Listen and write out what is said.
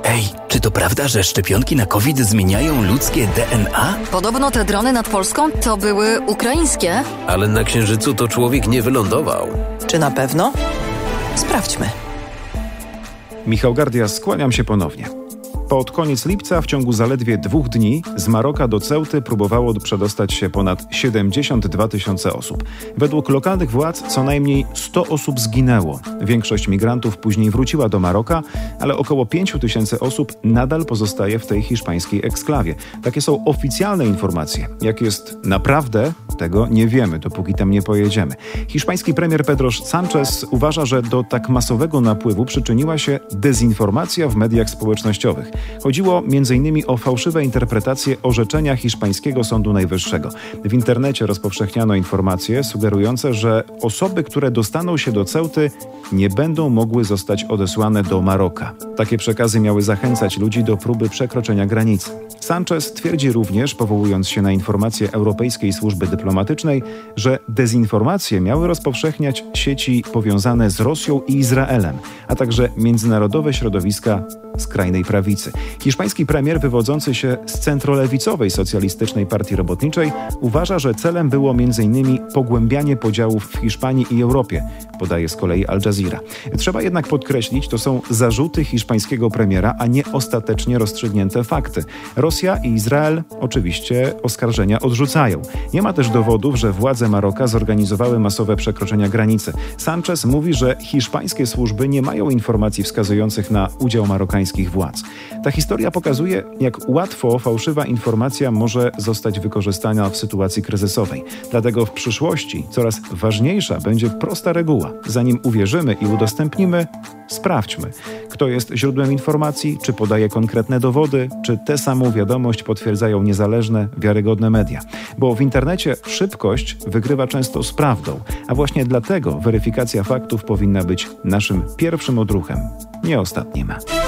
Ej, czy to prawda, że szczepionki na COVID zmieniają ludzkie DNA? Podobno te drony nad Polską to były ukraińskie. Ale na Księżycu to człowiek nie wylądował. Czy na pewno? Sprawdźmy. Michał Gardias, skłaniam się ponownie. Pod koniec lipca w ciągu zaledwie 2 dni z Maroka do Ceuty próbowało przedostać się ponad 72 tysiące osób. Według lokalnych władz co najmniej 100 osób zginęło. Większość migrantów później wróciła do Maroka, ale około 5 tysięcy osób nadal pozostaje w tej hiszpańskiej eksklawie. Takie są oficjalne informacje. Jak jest naprawdę, tego nie wiemy, dopóki tam nie pojedziemy. Hiszpański premier Pedro Sánchez uważa, że do tak masowego napływu przyczyniła się dezinformacja w mediach społecznościowych. Chodziło m.in. o fałszywe interpretacje orzeczenia hiszpańskiego Sądu Najwyższego. W internecie rozpowszechniano informacje sugerujące, że osoby, które dostaną się do Ceuty, nie będą mogły zostać odesłane do Maroka. Takie przekazy miały zachęcać ludzi do próby przekroczenia granicy. Sánchez twierdzi również, powołując się na informacje Europejskiej Służby Dyplomatycznej, że dezinformacje miały rozpowszechniać sieci powiązane z Rosją i Izraelem, a także międzynarodowe środowiska skrajnej prawicy. Hiszpański premier wywodzący się z centrolewicowej socjalistycznej partii robotniczej uważa, że celem było m.in. pogłębianie podziałów w Hiszpanii i Europie, podaje z kolei Al Jazeera. Trzeba jednak podkreślić, to są zarzuty hiszpańskiego premiera, a nie ostatecznie rozstrzygnięte fakty. Rosja i Izrael oczywiście oskarżenia odrzucają. Nie ma też dowodów, że władze Maroka zorganizowały masowe przekroczenia granicy. Sánchez mówi, że hiszpańskie służby nie mają informacji wskazujących na udział marokańskich władz. Ta historia pokazuje, jak łatwo fałszywa informacja może zostać wykorzystana w sytuacji kryzysowej. Dlatego w przyszłości coraz ważniejsza będzie prosta reguła. Zanim uwierzymy i udostępnimy, sprawdźmy, kto jest źródłem informacji, czy podaje konkretne dowody, czy tę samą wiadomość potwierdzają niezależne, wiarygodne media. Bo w internecie szybkość wygrywa często z prawdą, a właśnie dlatego weryfikacja faktów powinna być naszym pierwszym odruchem, nie ostatnim.